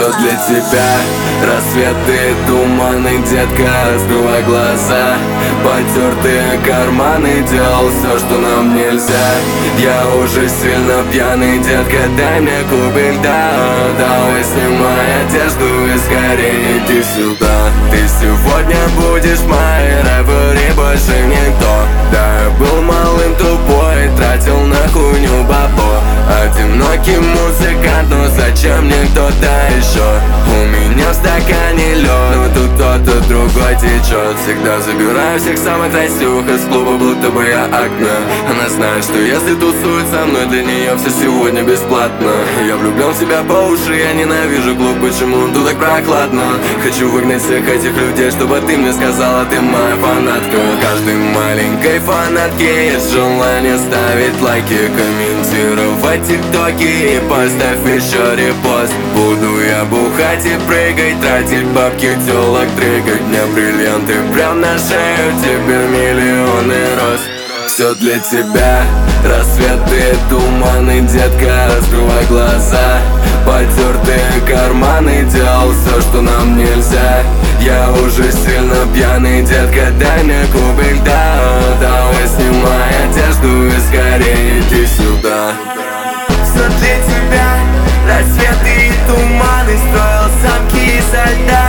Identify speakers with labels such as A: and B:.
A: Все для тебя, рассветы, туманы, детка, открывай глаза. Потертые карманы, делал все, что нам нельзя. Я уже сильно пьяный, детка, дай мне кубик льда. Давай снимай одежду и скорее иди сюда. Ты сегодня будешь моей рэпери, больше никто. Да, я был малым тупой, тратил на хуйню бабо. Одинокий музыкант, но зачем мне кто-то еще? У меня в стакане лед, но тут кто-то другой течет. Всегда забираю всех самых красивых из клуба, будто бы я окна. Она знает, что если тусует со мной, для нее все сегодня бесплатно. Я влюблен в тебя по уши, я ненавижу клуб, почему тут так прохладно. Хочу выгнать всех этих людей, чтобы ты мне сказала, ты моя фанатка. Каждой маленькой фанатке есть желание ставить лайки, комментировать тиктоки и поставь еще репост. Буду я бухать и прыгать, тратить бабки, телок дрыгать. Мне бриллианты прям на шею, тебе миллионы роз. Все для тебя, рассветы, туманы, детка, открывай глаза. Потертые карманы, делал все, что нам нельзя. Я уже сильно пьяный, детка, дай мне кубик льда. Давай снимай одежду и скорее иди сюда.
B: Все для тебя, рассветы и туманы, строил замки изо льда.